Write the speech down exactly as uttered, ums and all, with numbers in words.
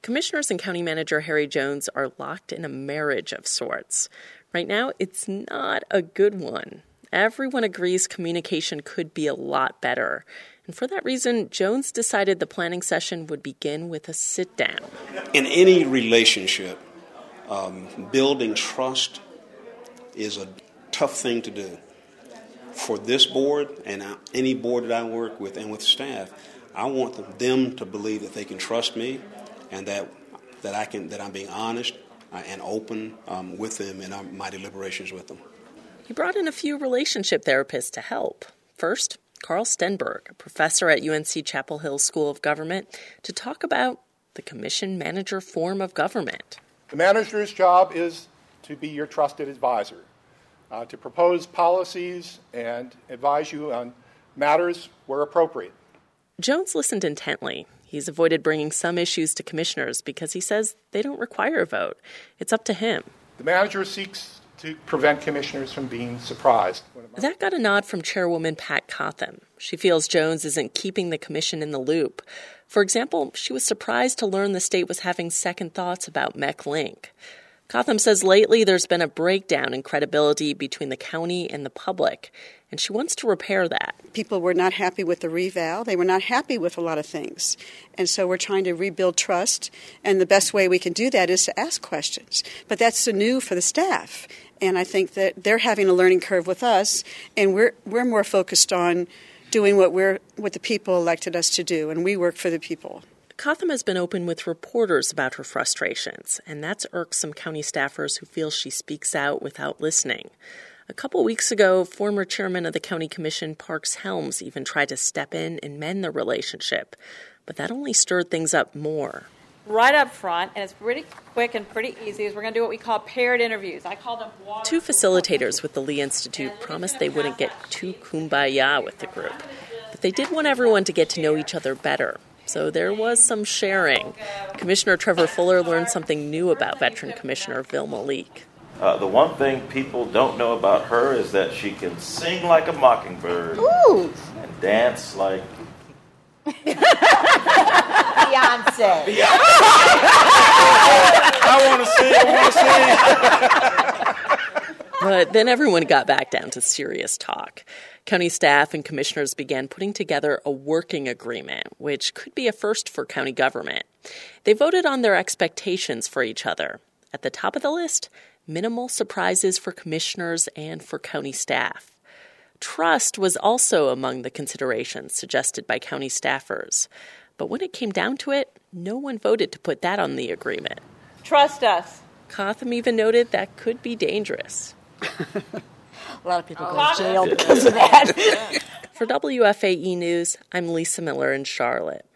Commissioners and County Manager Harry Jones are locked in a marriage of sorts. Right now, it's not a good one. Everyone agrees communication could be a lot better. And for that reason, Jones decided the planning session would begin with a sit-down. In any relationship, um, building trust is a tough thing to do. For this board and any board that I work with and with staff, I want them to believe that they can trust me and that that I can that I'm being honest uh, and open um, with them in our, my deliberations with them. He brought in a few relationship therapists to help. First, Carl Stenberg, a professor at U N C Chapel Hill School of Government, to talk about the commission-manager form of government. The manager's job is to be your trusted advisor, uh, to propose policies and advise you on matters where appropriate. Jones listened intently. He's avoided bringing some issues to commissioners because he says they don't require a vote. It's up to him. The manager seeks to prevent commissioners from being surprised. That got a nod from Chairwoman Pat Cotham. She feels Jones isn't keeping the commission in the loop. For example, she was surprised to learn the state was having second thoughts about MECLink. Cotham says lately there's been a breakdown in credibility between the county and the public, and she wants to repair that. People were not happy with the reval. They were not happy with a lot of things. And so we're trying to rebuild trust, and the best way we can do that is to ask questions. But that's new for the staff, and I think that they're having a learning curve with us, and we're we're more focused on doing what we're what the people elected us to do, and we work for the people. Cotham has been open with reporters about her frustrations, and that's irked some county staffers who feel she speaks out without listening. A couple weeks ago, former chairman of the county commission, Parks Helms, even tried to step in and mend the relationship, but that only stirred things up more. Right up front, and it's pretty quick and pretty easy, is we're going to do what we call paired interviews. I call them water. Two facilitators with the Lee Institute promised they wouldn't get too kumbaya with the group, but they did want everyone to get to know each other better. So there was some sharing. Commissioner Trevor Fuller learned something new about veteran Commissioner Vilma Leak. Uh, the one thing people don't know about her is that she can sing like a mockingbird. Ooh. And dance like Beyonce. I want to sing, I want to sing. But then everyone got back down to serious talk. County staff and commissioners began putting together a working agreement, which could be a first for county government. They voted on their expectations for each other. At the top of the list, minimal surprises for commissioners and for county staff. Trust was also among the considerations suggested by county staffers. But when it came down to it, no one voted to put that on the agreement. Trust us. Cotham even noted that could be dangerous. A lot of people Oh. go to jail because of that. For W F A E News, I'm Lisa Miller in Charlotte.